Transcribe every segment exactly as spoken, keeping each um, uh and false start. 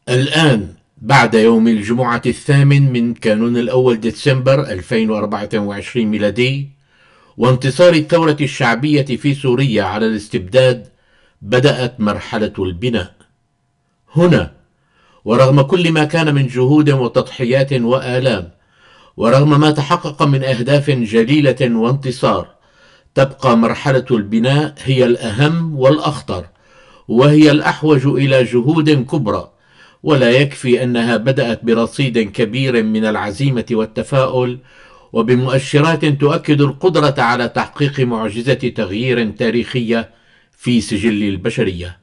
الآن بعد يوم الجمعة الثامن من كانون الأول ديسمبر ألفين وأربعة وعشرين ميلادي وانتصار الثورة الشعبية في سوريا على الاستبداد، بدأت مرحلة البناء. هنا ورغم كل ما كان من جهود وتضحيات وآلام، ورغم ما تحقق من أهداف جليلة وانتصار، تبقى مرحلة البناء هي الأهم والأخطر، وهي الأحوج إلى جهود كبرى. ولا يكفي أنها بدأت برصيد كبير من العزيمة والتفاؤل، وبمؤشرات تؤكد القدرة على تحقيق معجزة تغيير تاريخية في سجل البشرية.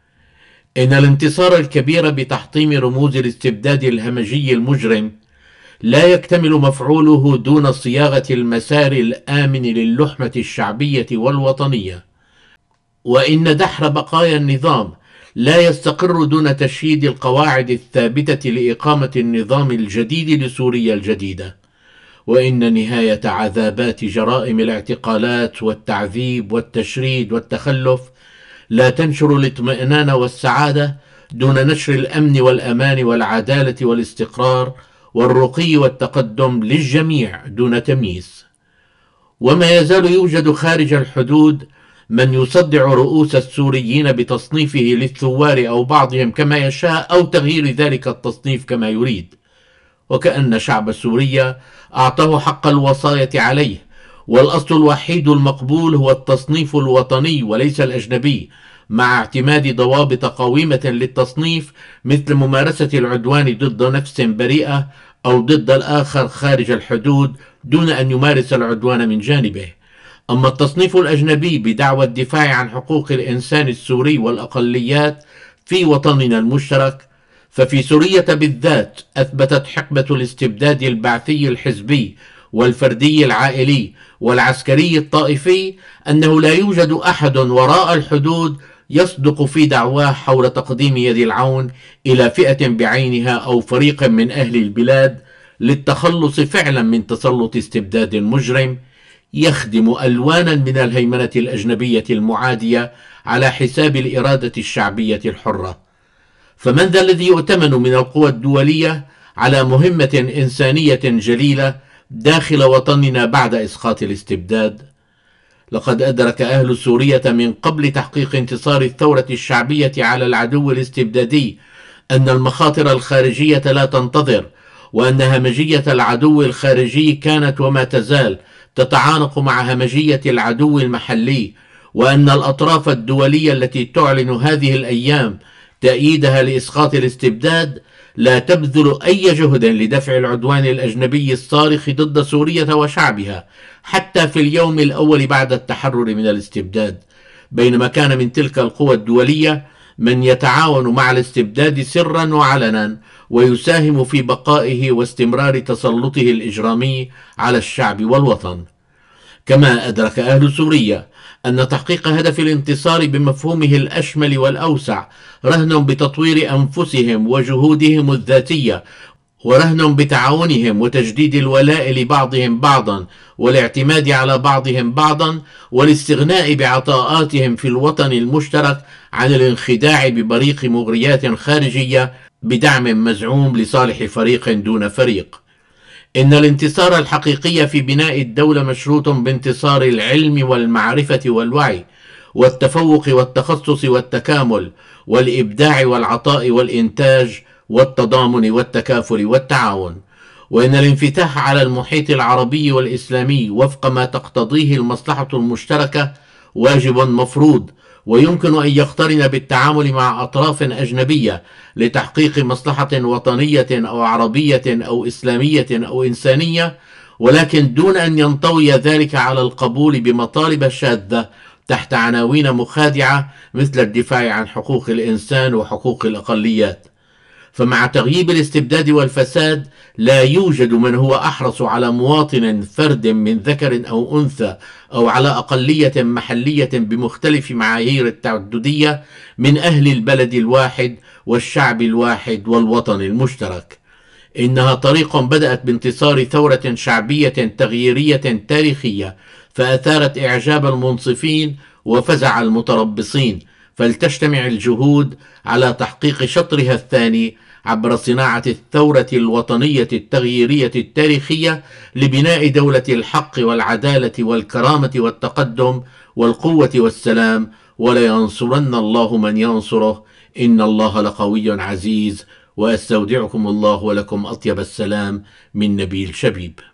إن الانتصار الكبير بتحطيم رموز الاستبداد الهمجي المجرم لا يكتمل مفعوله دون صياغة المسار الآمن للحمة الشعبية والوطنية، وإن دحر بقايا النظام لا يستقر دون تشييد القواعد الثابتة لإقامة النظام الجديد لسوريا الجديدة، وإن نهاية عذابات جرائم الاعتقالات والتعذيب والتشريد والتخلف لا تنشر الاطمئنان والسعادة دون نشر الأمن والأمان والعدالة والاستقرار والرقي والتقدم للجميع دون تمييز. وما يزال يوجد خارج الحدود من يصدع رؤوس السوريين بتصنيفه للثوار أو بعضهم كما يشاء، أو تغيير ذلك التصنيف كما يريد، وكأن شعب سوريا أعطاه حق الوصاية عليه، والأصل الوحيد المقبول هو التصنيف الوطني وليس الأجنبي، مع اعتماد ضوابط قويمة للتصنيف مثل ممارسة العدوان ضد نفس بريئة أو ضد الآخر خارج الحدود دون أن يمارس العدوان من جانبه. أما التصنيف الأجنبي بدعوى الدفاع عن حقوق الإنسان السوري والأقليات في وطننا المشترك، ففي سوريا بالذات أثبتت حقبة الاستبداد البعثي الحزبي والفردي العائلي والعسكري الطائفي أنه لا يوجد أحد وراء الحدود يصدق في دعواه حول تقديم يد العون إلى فئة بعينها أو فريق من أهل البلاد للتخلص فعلا من تسلط استبداد مجرم يخدم ألوانا من الهيمنة الأجنبية المعادية على حساب الإرادة الشعبية الحرة. فمن ذا الذي يؤتمن من القوى الدولية على مهمة إنسانية جليلة داخل وطننا بعد إسقاط الاستبداد؟ لقد أدرك أهل سوريا من قبل تحقيق انتصار الثورة الشعبية على العدو الاستبدادي أن المخاطر الخارجية لا تنتظر، وأن همجية العدو الخارجي كانت وما تزال تتعانق مع همجية العدو المحلي، وأن الأطراف الدولية التي تعلن هذه الأيام تأييدها لإسقاط الاستبداد لا تبذل أي جهد لدفع العدوان الأجنبي الصارخ ضد سوريا وشعبها حتى في اليوم الأول بعد التحرر من الاستبداد، بينما كان من تلك القوى الدولية من يتعاون مع الاستبداد سرا وعلنا ويساهم في بقائه واستمرار تسلطه الإجرامي على الشعب والوطن. كما أدرك أهل سوريا أن تحقيق هدف الانتصار بمفهومه الأشمل والأوسع رهن بتطوير أنفسهم وجهودهم الذاتية، ورهن بتعاونهم وتجديد الولاء لبعضهم بعضا والاعتماد على بعضهم بعضا والاستغناء بعطاءاتهم في الوطن المشترك عن الانخداع ببريق مغريات خارجية بدعم مزعوم لصالح فريق دون فريق. إن الانتصار الحقيقي في بناء الدولة مشروط بانتصار العلم والمعرفة والوعي والتفوق والتخصص والتكامل والإبداع والعطاء والإنتاج والتضامن والتكافل والتعاون. وإن الانفتاح على المحيط العربي والإسلامي وفق ما تقتضيه المصلحة المشتركة واجب مفروض، ويمكن أن يقترن بالتعامل مع أطراف أجنبية لتحقيق مصلحة وطنية أو عربية أو إسلامية أو إنسانية، ولكن دون أن ينطوي ذلك على القبول بمطالب شاذة تحت عناوين مخادعة مثل الدفاع عن حقوق الإنسان وحقوق الأقليات. فمع تغييب الاستبداد والفساد لا يوجد من هو أحرص على مواطن فرد من ذكر أو أنثى أو على أقلية محلية بمختلف معايير التعددية من أهل البلد الواحد والشعب الواحد والوطن المشترك. إنها طريق بدأت بانتصار ثورة شعبية تغييرية تاريخية فأثارت إعجاب المنصفين وفزع المتربصين، فلتجتمع الجهود على تحقيق شطرها الثاني عبر صناعة الثورة الوطنية التغييرية التاريخية لبناء دولة الحق والعدالة والكرامة والتقدم والقوة والسلام، ولينصرن الله من ينصره، إن الله لقوي عزيز. وأستودعكم الله ولكم أطيب السلام من نبيل شبيب.